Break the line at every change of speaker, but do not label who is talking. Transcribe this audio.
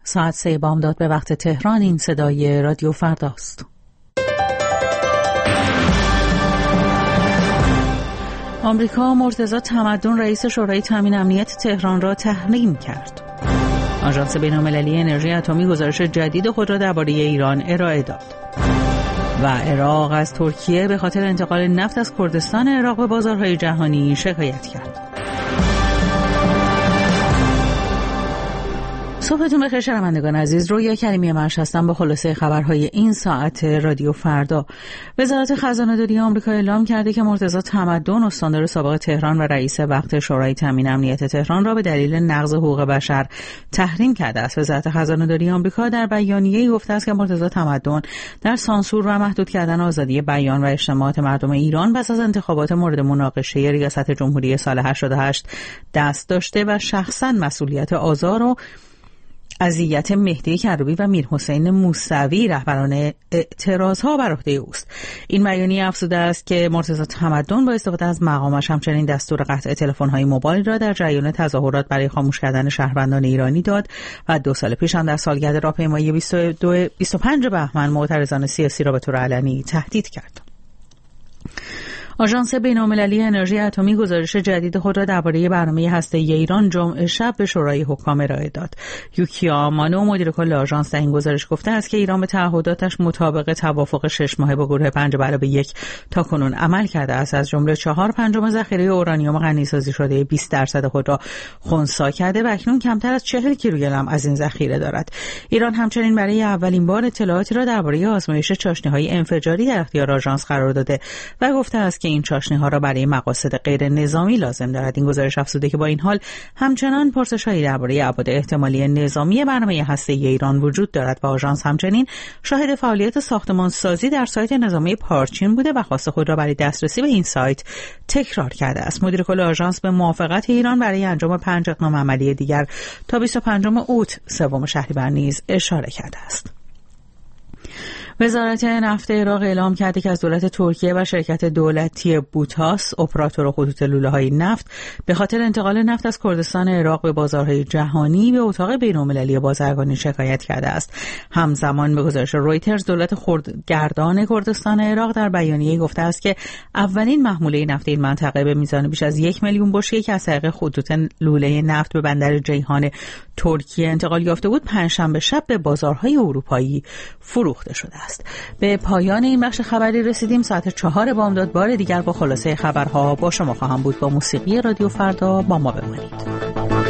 ساعت 3 بامداد به وقت تهران. این صدای رادیو فرداست. آمریکا مرتضی تمدن رئیس شورای تامین امنیت تهران را تحریم کرد. آژانس بین‌المللی انرژی اتمی گزارش جدید خود را درباره ایران ارائه داد. و عراق از ترکیه به خاطر انتقال نفت از کردستان عراق به بازارهای جهانی شکایت کرد. صبحتون بخیر شنوندگان عزیز. رویا کریمی مرش هستم با خلاصه خبرهای این ساعت رادیو فردا. وزارت خزانه‌داری آمریکا اعلام کرده که مرتضی تمدن استاندار سابق تهران و رئیس وقت شورای تامین امنیت تهران را به دلیل نقض حقوق بشر تحریم کرده است. وزارت خزانه‌داری آمریکا در بیانیه‌ای گفته است که مرتضی تمدن در سانسور و محدود کردن آزادی بیان و اجتماعات مردم ایران پس از انتخابات مورد مناقشه ریاست جمهوری سال 88 دست داشته و شخصاً مسئولیت آزار و اذیت مهدی کروبی و میرحسین موسوی رهبران اعتراضها بر عهده اوست. این بیانیه افزوده است که مرتضی تمدن با استفاده از مقامش همچنین دستور قطع تلفن‌های موبایل را در جریان تظاهرات برای خاموش کردن شهروندان ایرانی داد و 2 سال پیش هم در سالگرد راهپیمایی 25 بهمن معترضان سیاسی را به طور علنی تهدید کرد. آژانس بین‌المللی انرژی اتمی گزارش جدید خود را درباره برنامه هسته‌ای ایران جمعه شب به شورای حکام ارائه داد. یوکیا آمانو مدیر کل آژانس در این گزارش گفته است که ایران به تعهداتش مطابق توافق 6 ماهه با گروه 5+1 تاکنون عمل کرده است. از جمله 4/5 ذخیره اورانیوم غنی‌سازی شده 20% خود را خنثی کرده و اکنون کمتر از 40 کیلوگرم از این ذخیره دارد. ایران همچنین برای اولین بار اطلاعاتی را درباره آزمایش چاشنی‌های انفجاری در اختیار آژانس قرار داده و گفته است که این چاشنی‌ها را برای مقاصد غیر نظامی لازم دارد. این گزارش افزوده که با این حال همچنان پرسش‌هایی درباره ابعاد احتمالی نظامی برنامه هسته‌ای ایران وجود دارد و آژانس همچنین شاهد فعالیت ساختمان‌سازی در سایت نظامی پارچین بوده و خواست خود را برای دسترسی به این سایت تکرار کرده است. مدیر کل آژانس به موافقت ایران برای انجام 5 اقدام عملی دیگر تا 25 اوت 3 شهریور نیز اشاره کرده است. وزارت نفت عراق اعلام کرده که از دولت ترکیه و شرکت دولتی بوتاس اپراتور خطوط لوله‌های نفت به خاطر انتقال نفت از کردستان عراق به بازارهای جهانی به اتاق بین‌المللی بازرگانی شکایت کرده است. همزمان به گزارش رویترز دولت خردگردان کردستان عراق در بیانیه‌ای گفته است که اولین محموله نفت این منطقه به میزان بیش از 1 میلیون بشکه که از طریق خطوط لوله نفت به بندر جیهان ترکیه انتقال یافته بود پنجشنبه شب به بازارهای اروپایی فروخته شده است. به پایان این بخش خبری رسیدیم. ساعت 4 بامداد بار دیگر با خلاصه خبرها با شما خواهم بود. با موسیقی رادیو فردا با ما بمانید.